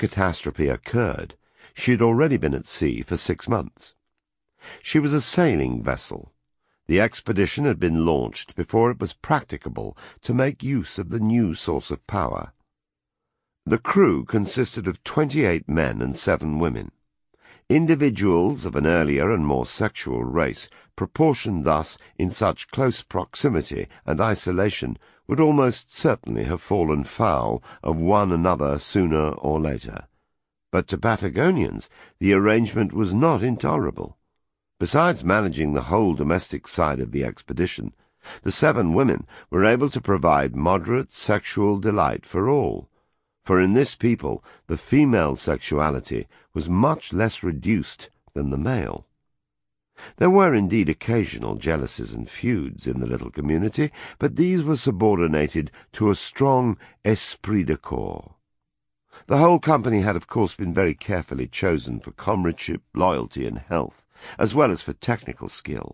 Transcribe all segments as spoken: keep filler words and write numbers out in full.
catastrophe occurred, she had already been at sea for six months. She was a sailing vessel. The expedition had been launched before it was practicable to make use of the new source of power. The crew consisted of twenty-eight men and seven women. Individuals of an earlier and more sexual race, proportioned thus in such close proximity and isolation, would almost certainly have fallen foul of one another sooner or later. But to Patagonians the arrangement was not intolerable. Besides managing the whole domestic side of the expedition, the seven women were able to provide moderate sexual delight for all, for in this people the female sexuality was much less reduced than the male. There were indeed occasional jealousies and feuds in the little community, but these were subordinated to a strong esprit de corps. The whole company had of course been very carefully chosen for comradeship, loyalty, and health, as well as for technical skill.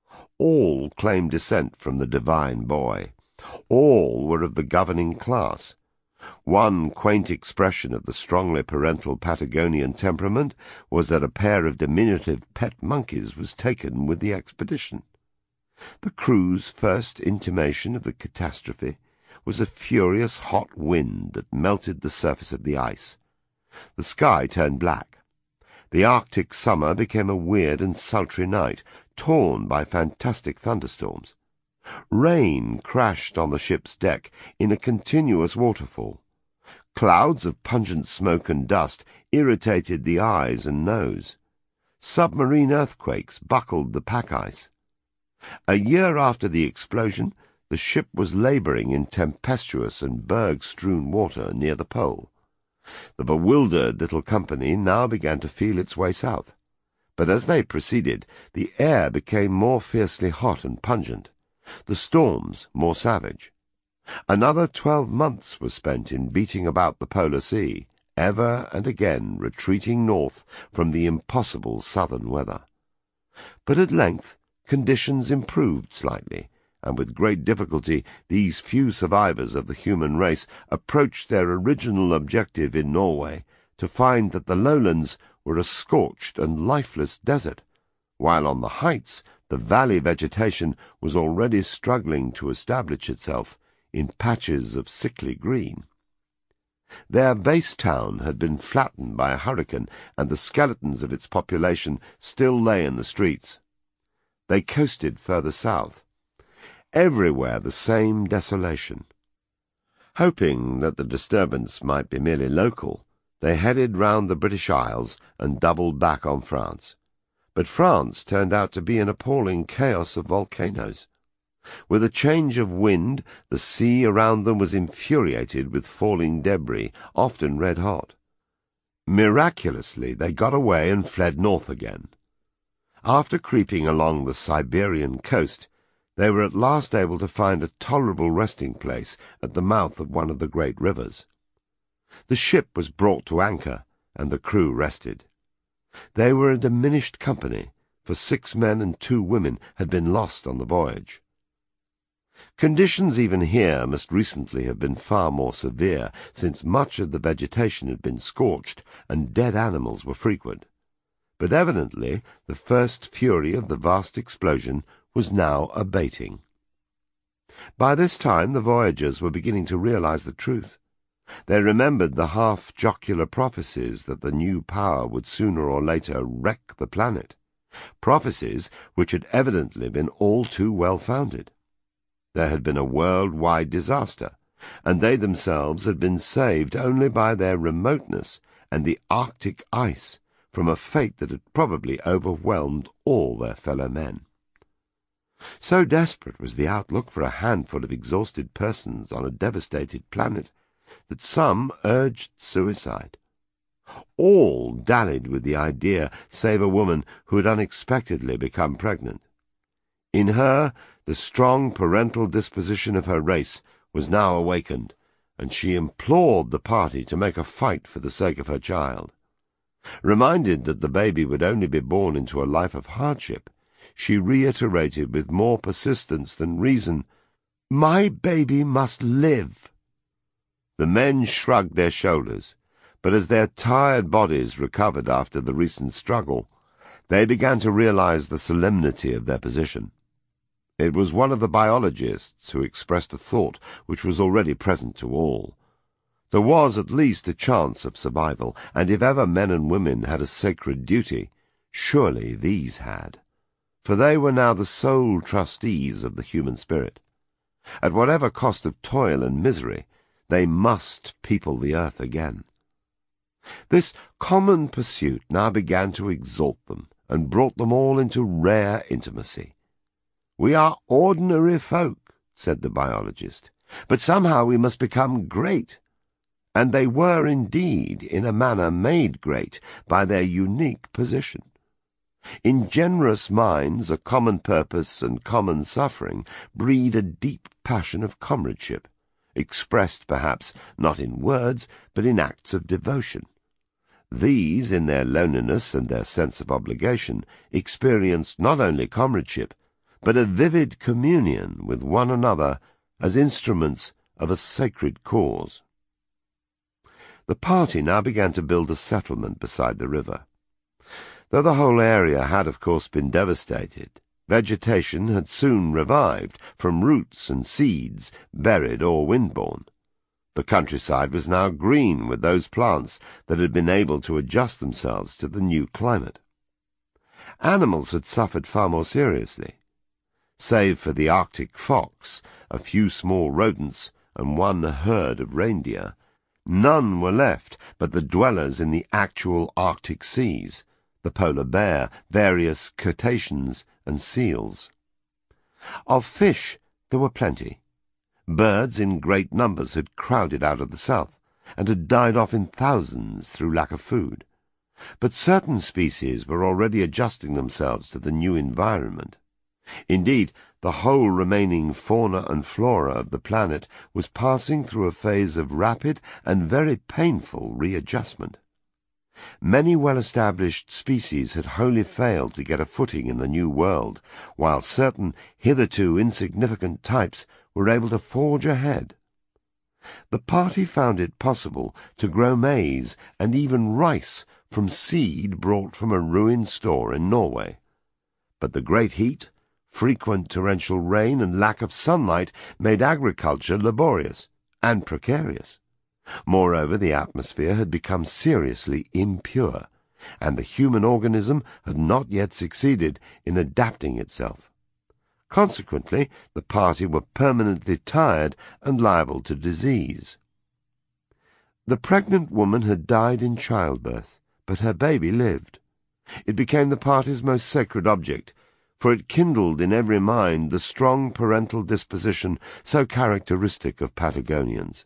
All claimed descent from the divine boy. All were of the governing class. One quaint expression of the strongly parental Patagonian temperament was that a pair of diminutive pet monkeys was taken with the expedition. The crew's first intimation of the catastrophe was a furious hot wind that melted the surface of the ice. The sky turned black. The Arctic summer became a weird and sultry night, torn by fantastic thunderstorms. Rain crashed on the ship's deck in a continuous waterfall. Clouds of pungent smoke and dust irritated the eyes and nose. Submarine earthquakes buckled the pack-ice. A year after the explosion, the ship was labouring in tempestuous and berg-strewn water near the pole. The bewildered little company now began to feel its way south, but as they proceeded, the air became more fiercely hot and pungent, the storms more savage. Another twelve months was spent in beating about the polar sea, ever and again retreating north from the impossible southern weather. But at length conditions improved slightly, and with great difficulty these few survivors of the human race approached their original objective in Norway, to find that the lowlands were a scorched and lifeless desert, while on the heights the valley vegetation was already struggling to establish itself in patches of sickly green. Their base town had been flattened by a hurricane, and the skeletons of its population still lay in the streets. They coasted further south. Everywhere the same desolation. Hoping that the disturbance might be merely local, they headed round the British Isles and doubled back on France. But France turned out to be an appalling chaos of volcanoes. With a change of wind, the sea around them was infuriated with falling debris, often red-hot. Miraculously, they got away and fled north again. After creeping along the Siberian coast, they were at last able to find a tolerable resting place at the mouth of one of the great rivers. The ship was brought to anchor, and the crew rested. They were a diminished company, for six men and two women had been lost on the voyage. Conditions even here must recently have been far more severe, since much of the vegetation had been scorched and dead animals were frequent. But evidently the first fury of the vast explosion was now abating. By this time the voyagers were beginning to realize the truth. They remembered the half-jocular prophecies that the new power would sooner or later wreck the planet, prophecies which had evidently been all too well-founded. There had been a world-wide disaster, and they themselves had been saved only by their remoteness and the Arctic ice from a fate that had probably overwhelmed all their fellow men. So desperate was the outlook for a handful of exhausted persons on a devastated planet that some urged suicide. All dallied with the idea save a woman who had unexpectedly become pregnant. In her, the strong parental disposition of her race was now awakened, and she implored the party to make a fight for the sake of her child. Reminded that the baby would only be born into a life of hardship, she reiterated with more persistence than reason, "My baby must live." The men shrugged their shoulders, But as their tired bodies recovered after the recent struggle, they began to realize the solemnity of their position. It was one of the biologists who expressed a thought which was already present to all. There was at least a chance of survival, and if ever men and women had a sacred duty, surely these had. For they were now the sole trustees of the human spirit. At whatever cost of toil and misery, they must people the earth again. This common pursuit now began to exalt them, and brought them all into rare intimacy. "We are ordinary folk," said the biologist, "but somehow we must become great." And they were indeed, in a manner, made great by their unique position. In generous minds, a common purpose and common suffering breed a deep passion of comradeship, expressed perhaps not in words, but in acts of devotion. These, in their loneliness and their sense of obligation, experienced not only comradeship, but a vivid communion with one another as instruments of a sacred cause. The party now began to build a settlement beside the river. Though the whole area had of course been devastated, vegetation had soon revived from roots and seeds buried or windborne. The countryside was now green with those plants that had been able to adjust themselves to the new climate. Animals had suffered far more seriously. Save for the Arctic fox, a few small rodents, and one herd of reindeer, none were left but the dwellers in the actual Arctic seas, the polar bear, various cetaceans, and seals. Of fish there were plenty. Birds in great numbers had crowded out of the south, and had died off in thousands through lack of food. But certain species were already adjusting themselves to the new environment. Indeed, the whole remaining fauna and flora of the planet was passing through a phase of rapid and very painful readjustment. Many well-established species had wholly failed to get a footing in the new world, while certain hitherto insignificant types were able to forge ahead. The party found it possible to grow maize and even rice from seed brought from a ruined store in Norway. But the great heat, frequent torrential rain, and lack of sunlight made agriculture laborious and precarious. Moreover, the atmosphere had become seriously impure, and the human organism had not yet succeeded in adapting itself. Consequently, the party were permanently tired and liable to disease. The pregnant woman had died in childbirth, but her baby lived. It became the party's most sacred object, for it kindled in every mind the strong parental disposition so characteristic of Patagonians.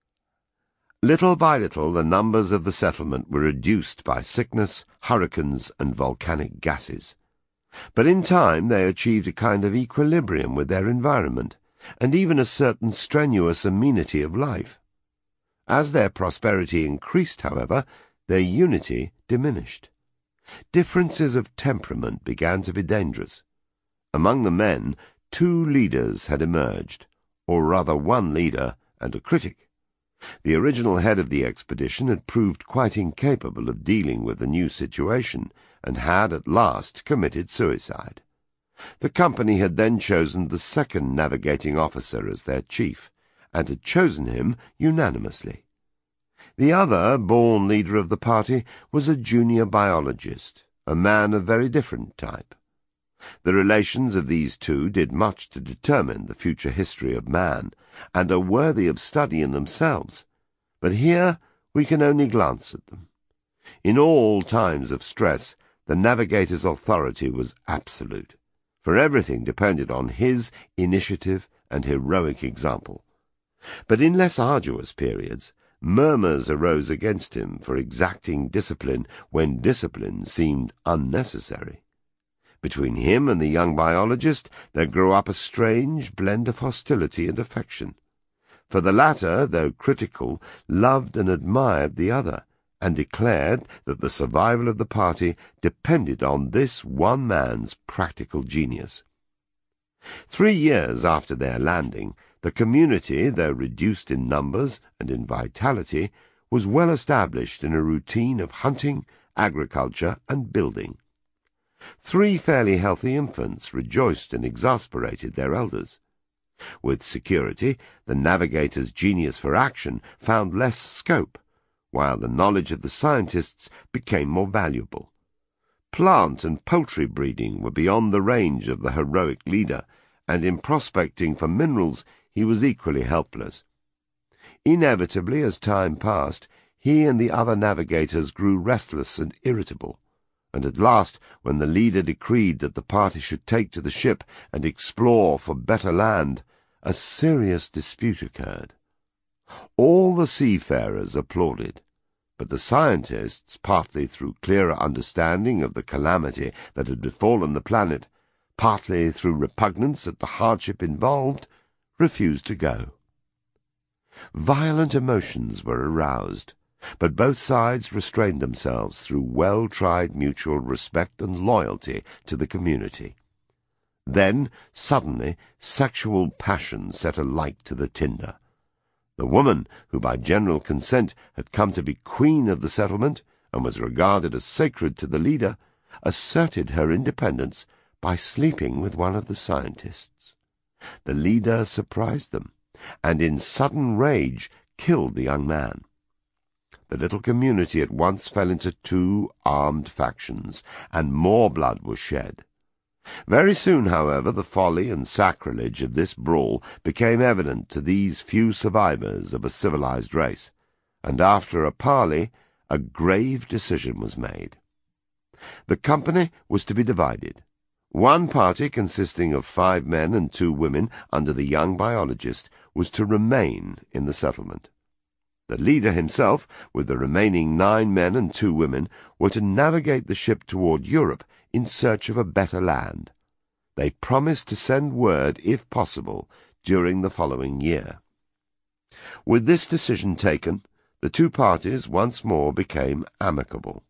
Little by little the numbers of the settlement were reduced by sickness, hurricanes, and volcanic gases. But in time they achieved a kind of equilibrium with their environment, and even a certain strenuous amenity of life. As their prosperity increased, however, their unity diminished. Differences of temperament began to be dangerous. Among the men, two leaders had emerged, or rather one leader and a critic. The original head of the expedition had proved quite incapable of dealing with the new situation, and had at last committed suicide. The company had then chosen the second navigating officer as their chief, and had chosen him unanimously. The other, born leader of the party, was a junior biologist, a man of very different type. The relations of these two did much to determine the future history of man, and are worthy of study in themselves, but here we can only glance at them. In all times of stress, the navigator's authority was absolute, for everything depended on his initiative and heroic example. But in less arduous periods, murmurs arose against him for exacting discipline when discipline seemed unnecessary. Between him and the young biologist there grew up a strange blend of hostility and affection. For the latter, though critical, loved and admired the other, and declared that the survival of the party depended on this one man's practical genius. Three years after their landing, the community, though reduced in numbers and in vitality, was well established in a routine of hunting, agriculture, and building. Three fairly healthy infants rejoiced and exasperated their elders. With security, the navigator's genius for action found less scope, while the knowledge of the scientists became more valuable. Plant and poultry breeding were beyond the range of the heroic leader, and in prospecting for minerals he was equally helpless. Inevitably, as time passed, he and the other navigators grew restless and irritable, and at last, when the leader decreed that the party should take to the ship and explore for better land, a serious dispute occurred. All the seafarers applauded, but the scientists, partly through clearer understanding of the calamity that had befallen the planet, partly through repugnance at the hardship involved, refused to go. Violent emotions were aroused, but both sides restrained themselves through well-tried mutual respect and loyalty to the community. Then, suddenly, sexual passion set alight to the tinder. The woman, who by general consent had come to be queen of the settlement and was regarded as sacred to the leader, asserted her independence by sleeping with one of the scientists. The leader surprised them, and in sudden rage killed the young man. The little community at once fell into two armed factions, and more blood was shed. Very soon, however, the folly and sacrilege of this brawl became evident to these few survivors of a civilized race, and after a parley, a grave decision was made. The company was to be divided. One party, consisting of five men and two women under the young biologist, was to remain in the settlement. The leader himself, with the remaining nine men and two women, were to navigate the ship toward Europe in search of a better land. They promised to send word, if possible, during the following year. With this decision taken, the two parties once more became amicable.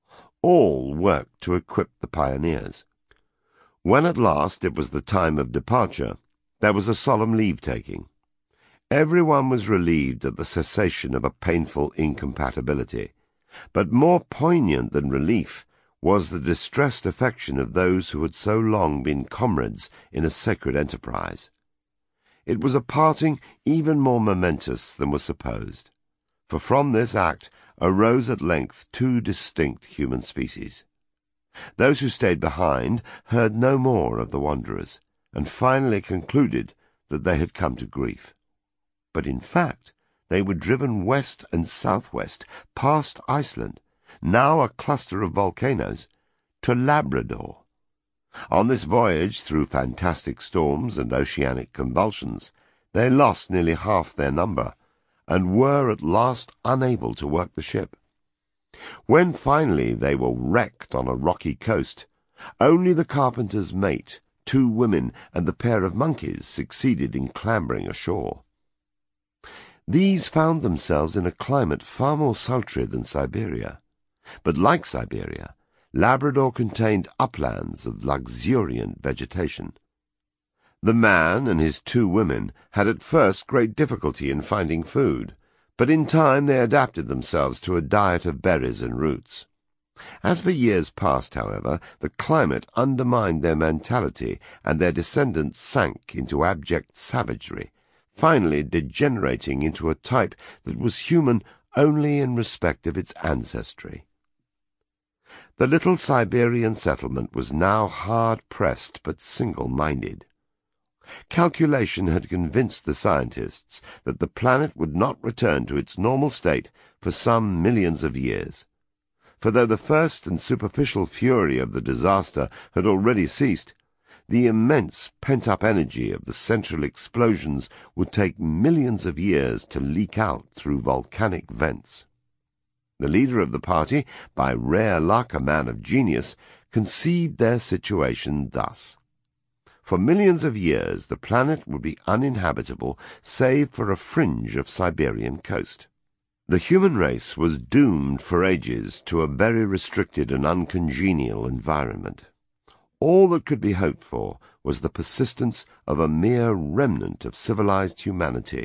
All worked to equip the pioneers. When at last it was the time of departure, there was a solemn leave-taking. Everyone was relieved at the cessation of a painful incompatibility, but more poignant than relief was the distressed affection of those who had so long been comrades in a sacred enterprise. It was a parting even more momentous than was supposed, for from this act arose at length two distinct human species. Those who stayed behind heard no more of the wanderers, and finally concluded that they had come to grief. But in fact they were driven west and southwest, past Iceland, now a cluster of volcanoes, to Labrador. On this voyage through fantastic storms and oceanic convulsions, they lost nearly half their number, and were at last unable to work the ship. When finally they were wrecked on a rocky coast, only the carpenter's mate, two women, and the pair of monkeys succeeded in clambering ashore. These found themselves in a climate far more sultry than Siberia, but like Siberia, Labrador contained uplands of luxuriant vegetation. The man and his two women had at first great difficulty in finding food, but in time they adapted themselves to a diet of berries and roots. As the years passed, however, the climate undermined their mentality, and their descendants sank into abject savagery, finally degenerating into a type that was human only in respect of its ancestry. The little Siberian settlement was now hard-pressed but single-minded. Calculation had convinced the scientists that the planet would not return to its normal state for some millions of years. For though the first and superficial fury of the disaster had already ceased, the immense pent-up energy of the central explosions would take millions of years to leak out through volcanic vents. The leader of the party, by rare luck a man of genius, conceived their situation thus. For millions of years the planet would be uninhabitable save for a fringe of Siberian coast. The human race was doomed for ages to a very restricted and uncongenial environment. All that could be hoped for was the persistence of a mere remnant of civilized humanity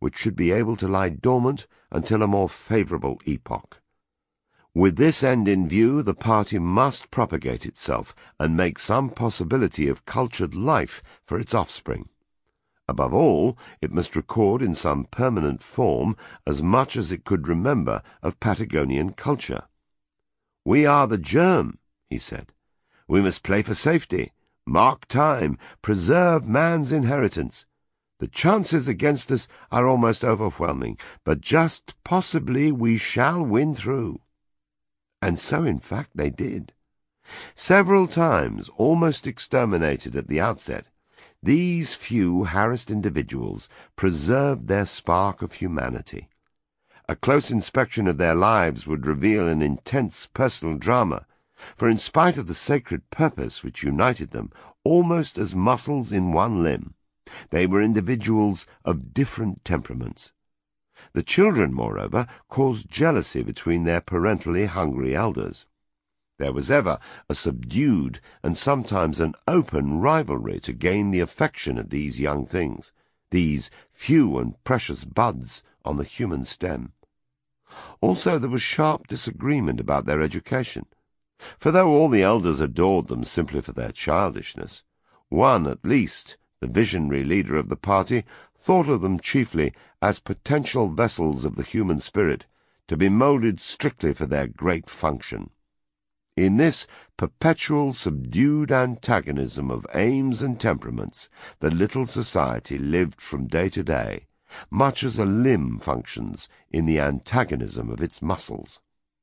which should be able to lie dormant until a more favourable epoch. With this end in view, the party must propagate itself and make some possibility of cultured life for its offspring. Above all, it must record in some permanent form as much as it could remember of Patagonian culture. "We are the germ," he said. "We must play for safety, mark time, preserve man's inheritance. The chances against us are almost overwhelming, but just possibly we shall win through." And so, in fact, they did. Several times, almost exterminated at the outset, these few harassed individuals preserved their spark of humanity. A close inspection of their lives would reveal an intense personal drama, for in spite of the sacred purpose which united them, almost as muscles in one limb, they were individuals of different temperaments. The children, moreover, caused jealousy between their parentally hungry elders. There was ever a subdued and sometimes an open rivalry to gain the affection of these young things, these few and precious buds on the human stem. Also there was sharp disagreement about their education, for though all the elders adored them simply for their childishness, one at least, the visionary leader of the party, thought of them chiefly as potential vessels of the human spirit, to be moulded strictly for their great function. In this perpetual subdued antagonism of aims and temperaments, the little society lived from day to day, much as a limb functions in the antagonism of its muscles.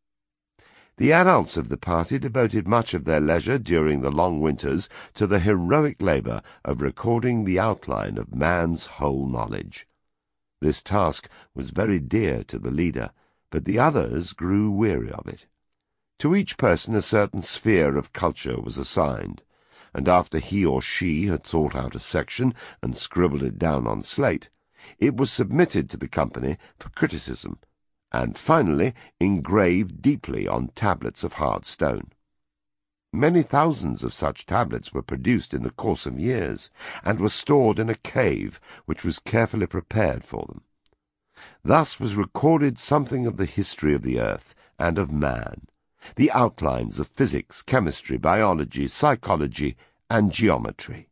The adults of the party devoted much of their leisure during the long winters to the heroic labour of recording the outline of man's whole knowledge. This task was very dear to the leader, but the others grew weary of it. To each person a certain sphere of culture was assigned, and after he or she had thought out a section and scribbled it down on slate, it was submitted to the company for criticism, and finally engraved deeply on tablets of hard stone. Many thousands of such tablets were produced in the course of years, and were stored in a cave which was carefully prepared for them. Thus was recorded something of the history of the earth and of man, the outlines of physics, chemistry, biology, psychology, and geometry.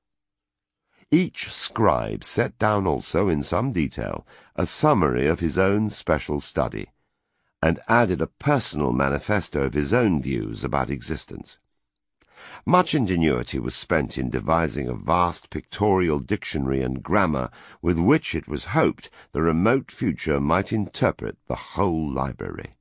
Each scribe set down also in some detail a summary of his own special study, and added a personal manifesto of his own views about existence. Much ingenuity was spent in devising a vast pictorial dictionary and grammar with which it was hoped the remote future might interpret the whole library.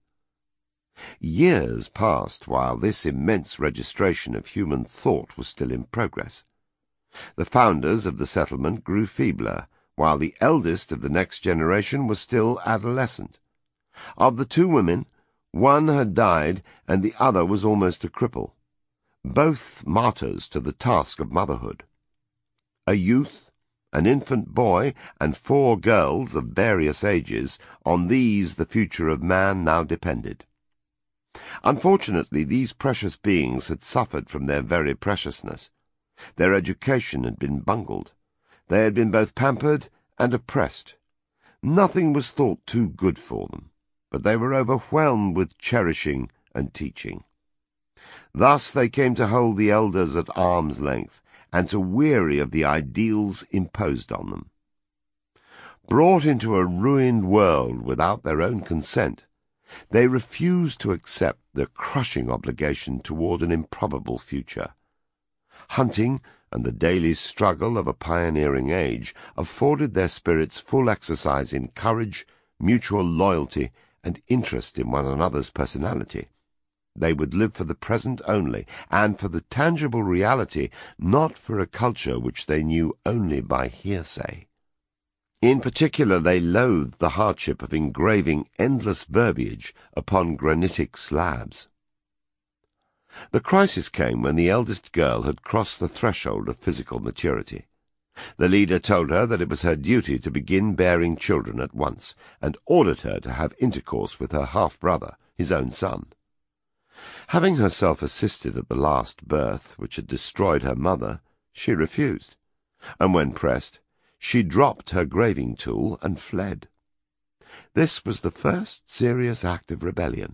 Years passed while this immense registration of human thought was still in progress. The founders of the settlement grew feebler, while the eldest of the next generation was still adolescent. Of the two women, one had died and the other was almost a cripple, both martyrs to the task of motherhood. A youth, an infant boy, and four girls of various ages, on these the future of man now depended. Unfortunately, these precious beings had suffered from their very preciousness. Their education had been bungled. They had been both pampered and oppressed. Nothing was thought too good for them, but they were overwhelmed with cherishing and teaching. Thus they came to hold the elders at arm's length, and to weary of the ideals imposed on them. Brought into a ruined world without their own consent, they refused to accept the crushing obligation toward an improbable future. Hunting and the daily struggle of a pioneering age afforded their spirits full exercise in courage, mutual loyalty, and interest in one another's personality. They would live for the present only, and for the tangible reality, not for a culture which they knew only by hearsay. In particular, they loathed the hardship of engraving endless verbiage upon granitic slabs. The crisis came when the eldest girl had crossed the threshold of physical maturity. The leader told her that it was her duty to begin bearing children at once, and ordered her to have intercourse with her half-brother, his own son. Having herself assisted at the last birth, which had destroyed her mother, she refused, and when pressed, She dropped her graving tool and fled. This was the first serious act of rebellion.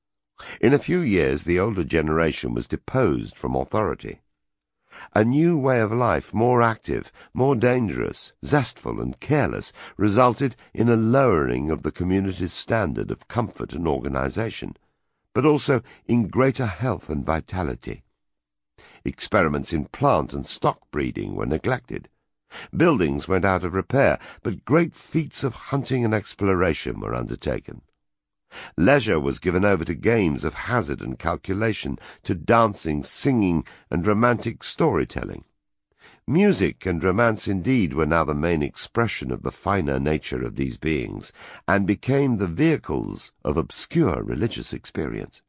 In a few years the older generation was deposed from authority. A new way of life, more active, more dangerous, zestful and careless, resulted in a lowering of the community's standard of comfort and organization, but also in greater health and vitality. Experiments in plant and stock breeding were neglected. Buildings went out of repair, but great feats of hunting and exploration were undertaken. Leisure was given over to games of hazard and calculation, to dancing, singing, and romantic storytelling. Music and romance indeed were now the main expression of the finer nature of these beings, and became the vehicles of obscure religious experience.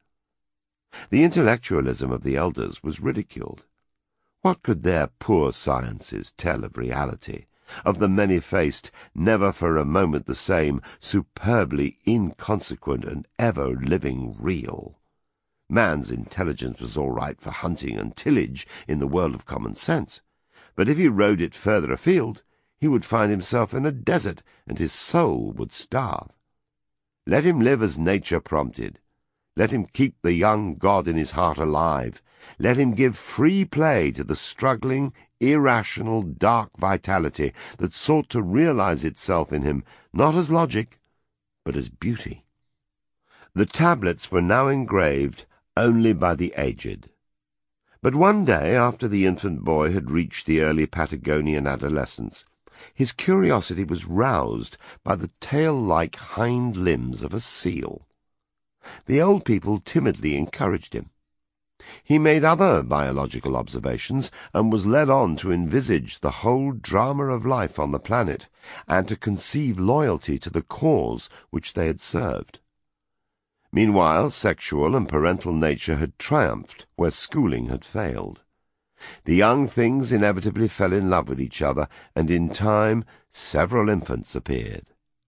The intellectualism of the elders was ridiculed. What could their poor sciences tell of reality, of the many-faced, never for a moment the same, superbly inconsequent and ever-living real? Man's intelligence was all right for hunting and tillage in the world of common sense, but if he rode it further afield, he would find himself in a desert, and his soul would starve. Let him live as nature prompted. Let him keep the young god in his heart alive. Let him give free play to the struggling, irrational, dark vitality that sought to realize itself in him, not as logic, but as beauty. The tablets were now engraved only by the aged. But one day, after the infant boy had reached the early Patagonian adolescence, his curiosity was roused by the tail-like hind limbs of a seal. The old people timidly encouraged him. He made other biological observations, and was led on to envisage the whole drama of life on the planet, and to conceive loyalty to the cause which they had served. Meanwhile, sexual and parental nature had triumphed where schooling had failed. The young things inevitably fell in love with each other, and in time several infants appeared.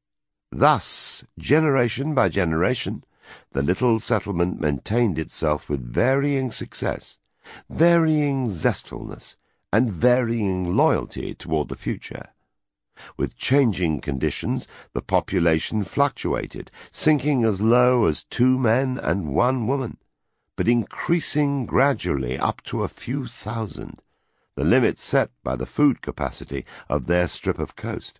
Thus, generation by generation, the little settlement maintained itself with varying success, varying zestfulness, and varying loyalty toward the future. With changing conditions, the population fluctuated, sinking as low as two men and one woman, but increasing gradually up to a few thousand, the limit set by the food capacity of their strip of coast.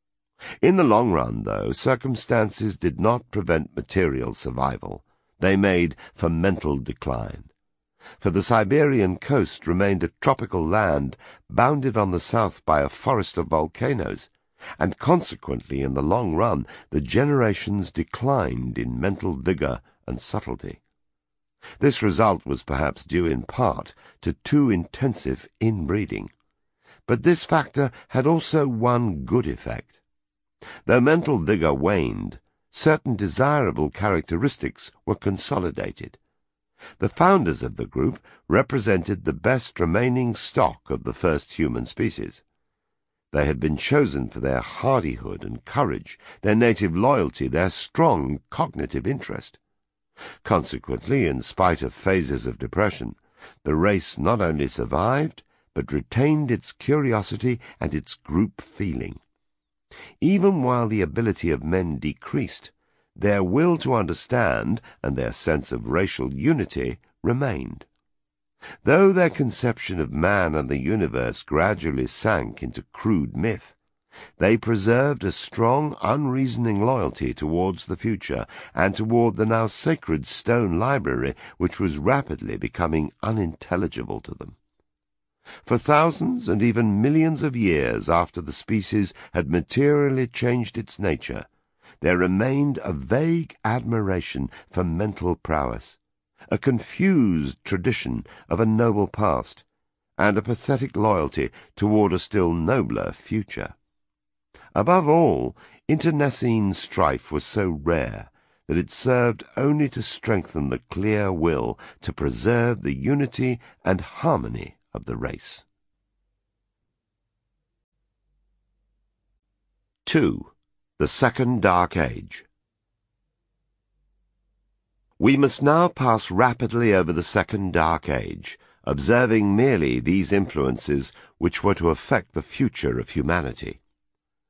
In the long run, though, circumstances did not prevent material survival. They made for mental decline. For the Siberian coast remained a tropical land bounded on the south by a forest of volcanoes, and consequently, in the long run, the generations declined in mental vigor and subtlety. This result was perhaps due in part to too intensive inbreeding, but this factor had also one good effect. Though mental vigor waned, certain desirable characteristics were consolidated. The founders of the group represented the best remaining stock of the first human species. They had been chosen for their hardihood and courage, their native loyalty, their strong cognitive interest. Consequently, in spite of phases of depression, the race not only survived, but retained its curiosity and its group feeling. Even while the ability of men decreased, their will to understand and their sense of racial unity remained. Though their conception of man and the universe gradually sank into crude myth, they preserved a strong, unreasoning loyalty towards the future and toward the now sacred stone library, which was rapidly becoming unintelligible to them. For thousands and even millions of years after the species had materially changed its nature, there remained a vague admiration for mental prowess, a confused tradition of a noble past, and a pathetic loyalty toward a still nobler future. Above all, internecine strife was so rare that it served only to strengthen the clear will to preserve the unity and harmony of the race. two. The Second Dark Age. We must now pass rapidly over the Second Dark Age, observing merely these influences which were to affect the future of humanity.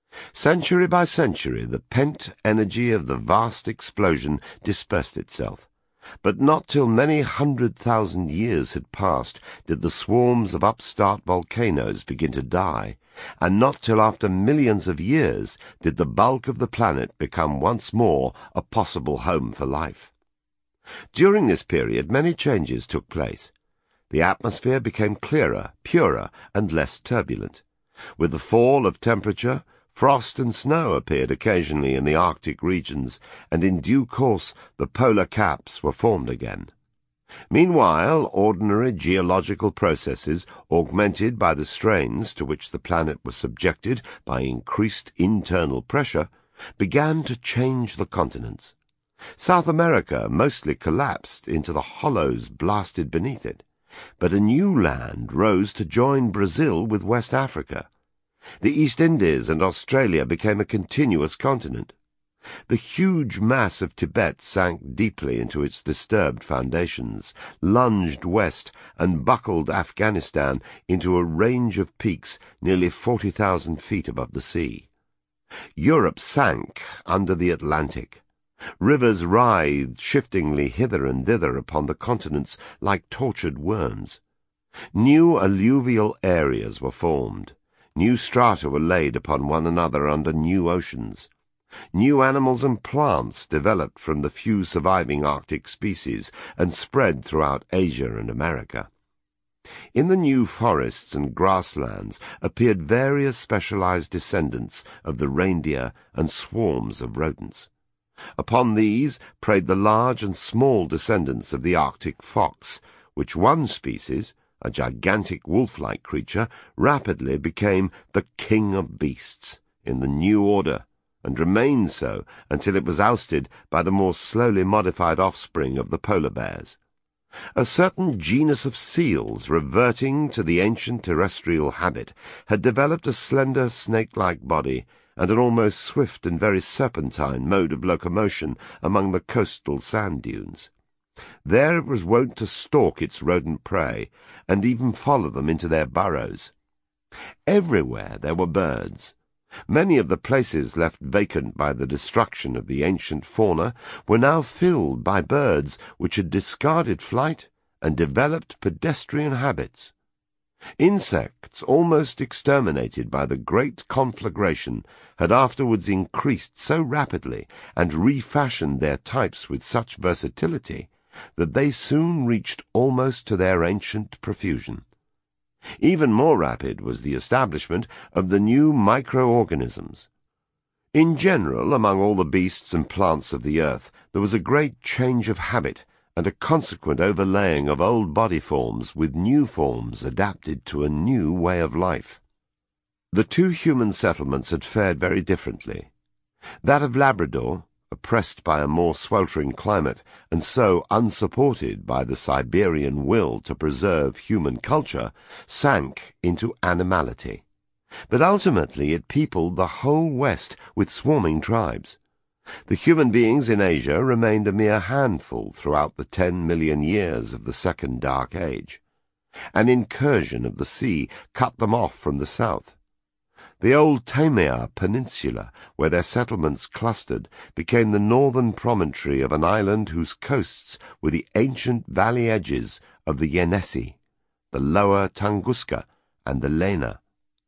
Century by century, the pent energy of the vast explosion dispersed itself, but not till many hundred thousand years had passed did the swarms of upstart volcanoes begin to die, and not till after millions of years did the bulk of the planet become once more a possible home for life. During this period, many changes took place. The atmosphere became clearer, purer, and less turbulent. With the fall of temperature, frost and snow appeared occasionally in the Arctic regions, and in due course the polar caps were formed again. Meanwhile, ordinary geological processes, augmented by the strains to which the planet was subjected by increased internal pressure, began to change the continents. South America mostly collapsed into the hollows blasted beneath it, but a new land rose to join Brazil with West Africa. The East Indies and Australia became a continuous continent. The huge mass of Tibet sank deeply into its disturbed foundations, lunged west, and buckled Afghanistan into a range of peaks nearly forty thousand feet above the sea. Europe sank under the Atlantic. Rivers writhed shiftingly hither and thither upon the continents like tortured worms. New alluvial areas were formed. New strata were laid upon one another under new oceans. New animals and plants developed from the few surviving Arctic species and spread throughout Asia and America. In the new forests and grasslands appeared various specialized descendants of the reindeer and swarms of rodents. Upon these preyed the large and small descendants of the Arctic fox, which one species, a gigantic wolf-like creature, rapidly became the king of beasts in the new order, and remained so until it was ousted by the more slowly modified offspring of the polar bears. A certain genus of seals, reverting to the ancient terrestrial habit, had developed a slender snake-like body and an almost swift and very serpentine mode of locomotion among the coastal sand dunes. There it was wont to stalk its rodent prey, and even follow them into their burrows. Everywhere there were birds. Many of the places left vacant by the destruction of the ancient fauna were now filled by birds which had discarded flight and developed pedestrian habits. Insects, almost exterminated by the great conflagration, had afterwards increased so rapidly and refashioned their types with such versatility that they soon reached almost to their ancient profusion. Even more rapid was the establishment of the new microorganisms. In general, among all the beasts and plants of the earth, there was a great change of habit and a consequent overlaying of old body forms with new forms adapted to a new way of life. The two human settlements had fared very differently. That of Labrador, oppressed by a more sweltering climate, and so unsupported by the Siberian will to preserve human culture, sank into animality. But ultimately it peopled the whole West with swarming tribes. The human beings in Asia remained a mere handful throughout the ten million years of the Second Dark Age. An incursion of the sea cut them off from the south. The old Taimyr Peninsula, where their settlements clustered, became the northern promontory of an island whose coasts were the ancient valley edges of the Yenisei, the lower Tunguska, and the Lena.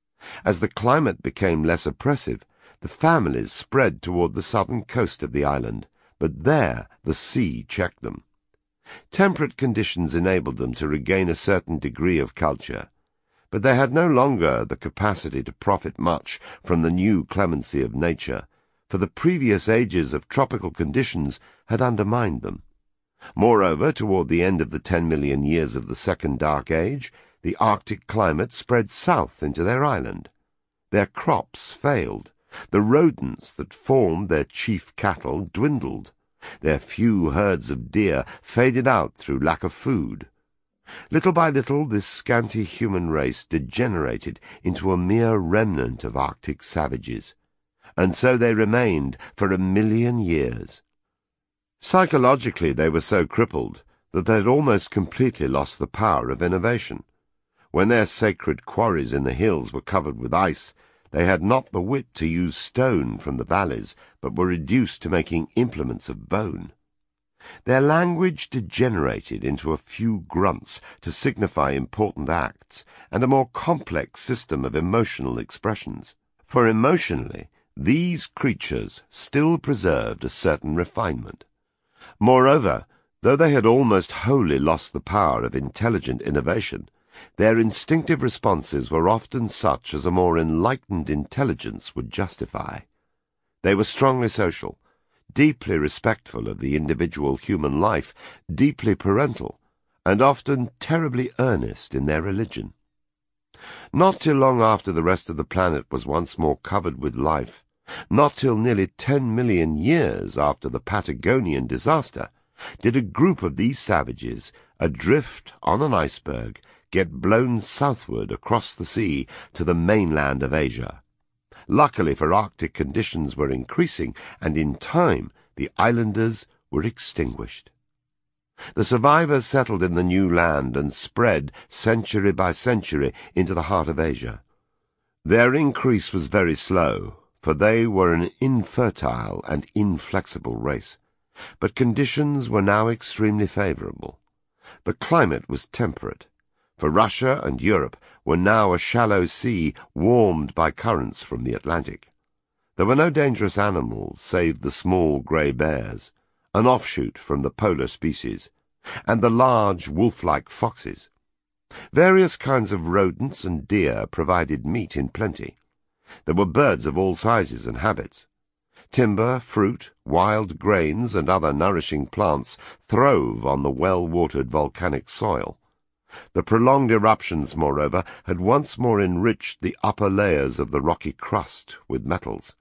As the climate became less oppressive, the families spread toward the southern coast of the island, but there the sea checked them. Temperate conditions enabled them to regain a certain degree of culture, but they had no longer the capacity to profit much from the new clemency of nature, for the previous ages of tropical conditions had undermined them. Moreover, toward the end of the ten million years of the Second Dark Age, the Arctic climate spread south into their island. Their crops failed. The rodents that formed their chief cattle dwindled. Their few herds of deer faded out through lack of food. Little by little this scanty human race degenerated into a mere remnant of Arctic savages, and so they remained for a million years. Psychologically they were so crippled that they had almost completely lost the power of innovation. When their sacred quarries in the hills were covered with ice, They had not the wit to use stone from the valleys, but were reduced to making implements of bone. Their language degenerated into a few grunts to signify important acts, and a more complex system of emotional expressions. For emotionally, these creatures still preserved a certain refinement. Moreover, though they had almost wholly lost the power of intelligent innovation, their instinctive responses were often such as a more enlightened intelligence would justify. They were strongly social, deeply respectful of the individual human life, deeply parental, and often terribly earnest in their religion. Not till long after the rest of the planet was once more covered with life, not till nearly ten million years after the Patagonian disaster, did a group of these savages, adrift on an iceberg, get blown southward across the sea to the mainland of Asia. Luckily for Arctic conditions were increasing, and in time the islanders were extinguished. The survivors settled in the new land and spread century by century into the heart of Asia. Their increase was very slow, for they were an infertile and inflexible race, but conditions were now extremely favorable. The climate was temperate, for Russia and Europe were now a shallow sea warmed by currents from the Atlantic. There were no dangerous animals save the small grey bears, an offshoot from the polar species, and the large wolf-like foxes. Various kinds of rodents and deer provided meat in plenty. There were birds of all sizes and habits. Timber, fruit, wild grains, and other nourishing plants throve on the well-watered volcanic soil. The prolonged eruptions, moreover, had once more enriched the upper layers of the rocky crust with metals.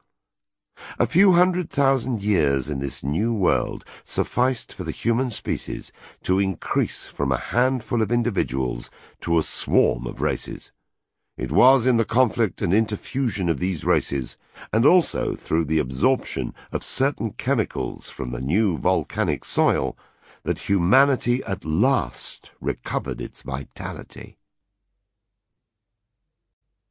A few hundred thousand years in this new world sufficed for the human species to increase from a handful of individuals to a swarm of races. It was in the conflict and interfusion of these races, and also through the absorption of certain chemicals from the new volcanic soil, that humanity at last recovered its vitality.